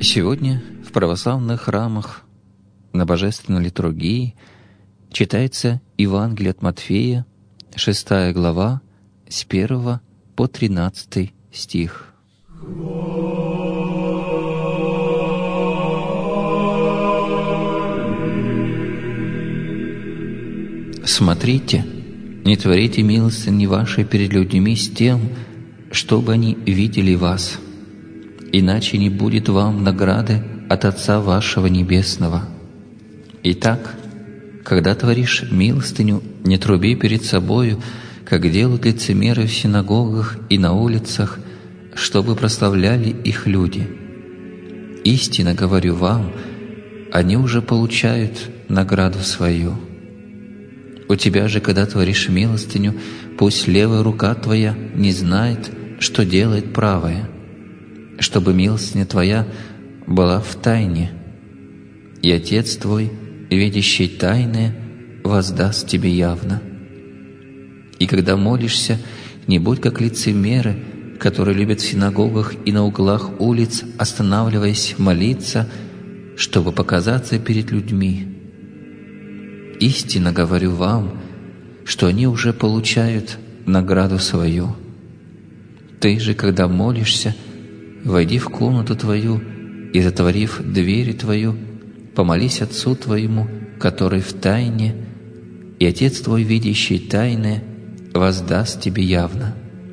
Сегодня в православных храмах на Божественной литургии читается Евангелие от Матфея, 6 глава, с 1 по 13 стих. «Смотрите, не творите милостыни вашей перед людьми с тем, чтобы они видели вас, иначе не будет вам награды от Отца вашего Небесного. Итак, когда творишь милостыню, не труби перед собою, как делают лицемеры в синагогах и на улицах, чтобы прославляли их люди. Истинно говорю вам, они уже получают награду свою. У тебя же, когда творишь милостыню, пусть левая рука твоя не знает, что делает правая, чтобы милостыня твоя была в тайне, и Отец твой, видящий тайное, воздаст тебе явно. И когда молишься, не будь как лицемеры, которые любят в синагогах и на углах улиц, останавливаясь молиться, чтобы показаться перед людьми. Истинно говорю вам, что они уже получают награду свою. Ты же, когда молишься, войди в комнату твою и, затворив дверь твою, помолись Отцу твоему, который в тайне, и Отец твой, видящий тайное, воздаст тебе явно.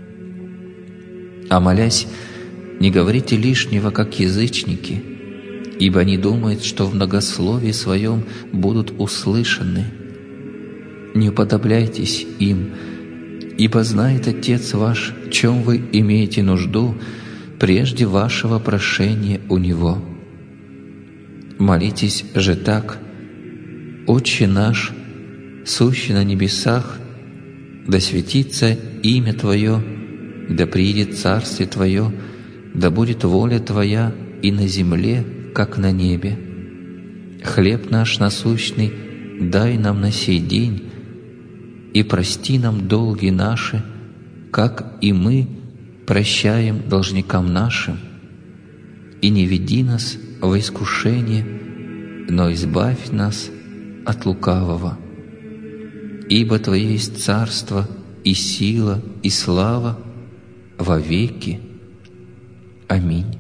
А молясь, не говорите лишнего, как язычники, ибо они думают, что в многословии своем будут услышаны. Не уподобляйтесь им, ибо знает Отец ваш, в чем вы имеете нужду, прежде вашего прошения у Него. Молитесь же так: «Отче наш, сущий на небесах, да светится имя Твое, да приидет Царствие Твое, да будет воля Твоя и на земле, как на небе. Хлеб наш насущный дай нам на сей день, и прости нам долги наши, как и мы прощаем должникам нашим, и не веди нас во искушение, но избавь нас от лукавого. Ибо Твое есть царство и сила и слава во веки. Аминь».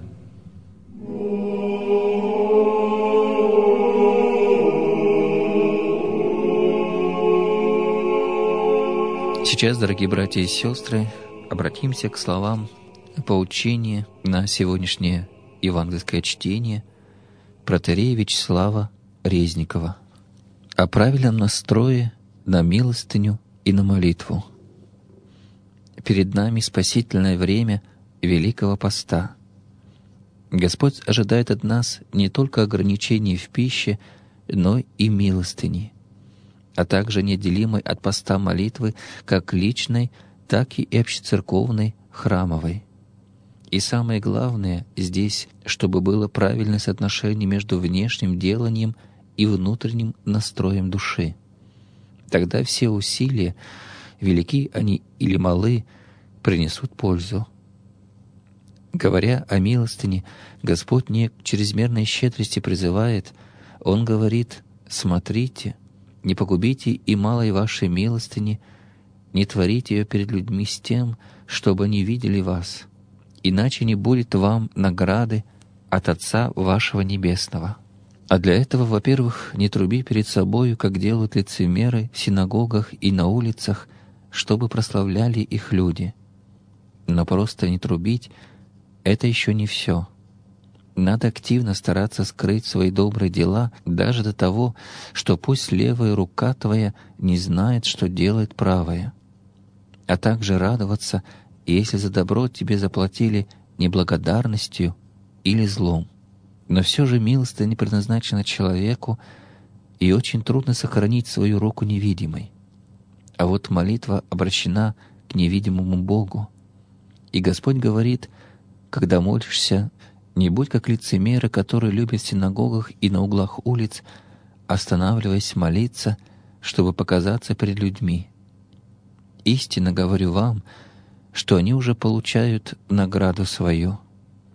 Сейчас, дорогие братья и сестры, обратимся к словам поучения на сегодняшнее евангельское чтение протоиерея Вячеслава Резникова о правильном настрое на милостыню и на молитву. Перед нами спасительное время Великого Поста. Господь ожидает от нас не только ограничений в пище, но и милостыни, а также неотделимой от поста молитвы как личной, так и общецерковной, храмовой. И самое главное здесь, чтобы было правильное соотношение между внешним деланием и внутренним настроем души. Тогда все усилия, велики они или малы, принесут пользу. Говоря о милостыне, Господь не к чрезмерной щедрости призывает. Он говорит: «Смотрите, не погубите и малой вашей милостыни, не творите ее перед людьми с тем, чтобы они видели вас, иначе не будет вам награды от Отца вашего Небесного». А для этого, во-первых, не труби перед собою, как делают лицемеры в синагогах и на улицах, чтобы прославляли их люди. Но просто не трубить — это еще не все. Надо активно стараться скрыть свои добрые дела даже до того, что пусть левая рука твоя не знает, что делает правая. А также радоваться, если за добро тебе заплатили неблагодарностью или злом. Но все же милостыня предназначена человеку, и очень трудно сохранить свою руку невидимой. А вот молитва обращена к невидимому Богу. И Господь говорит: когда молишься, не будь как лицемеры, которые любят в синагогах и на углах улиц, останавливаясь молиться, чтобы показаться перед людьми. Истинно говорю вам, что они уже получают награду свою.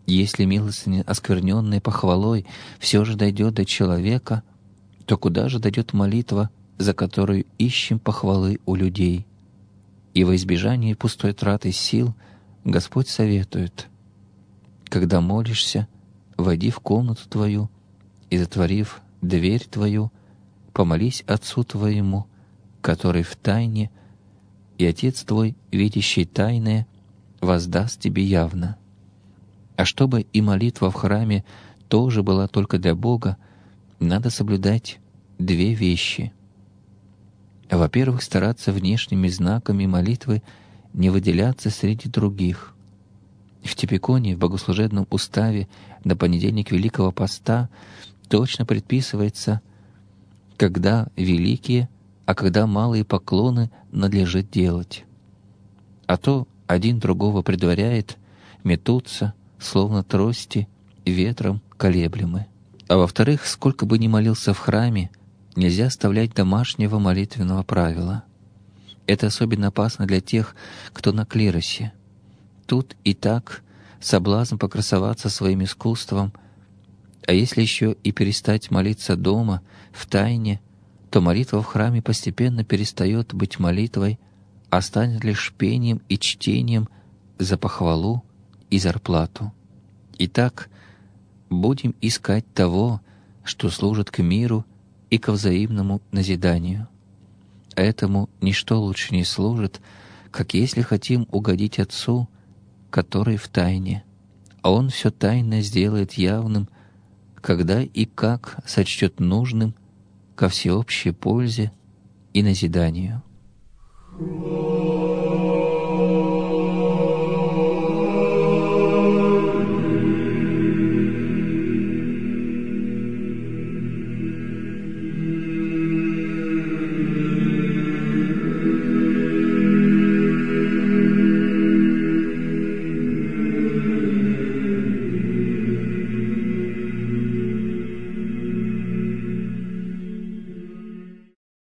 Если милостыня, оскверненная похвалой, все же дойдет до человека, то куда же дойдет молитва, за которую ищем похвалы у людей? И во избежание пустой траты сил Господь советует: когда молишься, войди в комнату твою и, затворив дверь твою, помолись Отцу твоему, который в тайне, и Отец твой, видящий тайное, воздаст тебе явно. А чтобы и молитва в храме тоже была только для Бога, надо соблюдать две вещи. Во-первых, стараться внешними знаками молитвы не выделяться среди других. В Типиконе, в богослужебном уставе на понедельник Великого Поста точно предписывается, когда великие, а когда малые поклоны надлежит делать. А то один другого предваряет, метутся, словно трости, ветром колеблемы. А во-вторых, сколько бы ни молился в храме, нельзя оставлять домашнего молитвенного правила. Это особенно опасно для тех, кто на клиросе. Тут и так соблазн покрасоваться своим искусством, а если еще и перестать молиться дома, в тайне, то молитва в храме постепенно перестает быть молитвой, а станет лишь пением и чтением за похвалу и зарплату. Итак, будем искать того, что служит к миру и ко взаимному назиданию. А этому ничто лучше не служит, как если хотим угодить Отцу, который в тайне, а Он все тайно сделает явным, когда и как сочтет нужным ко всеобщей пользе и назиданию.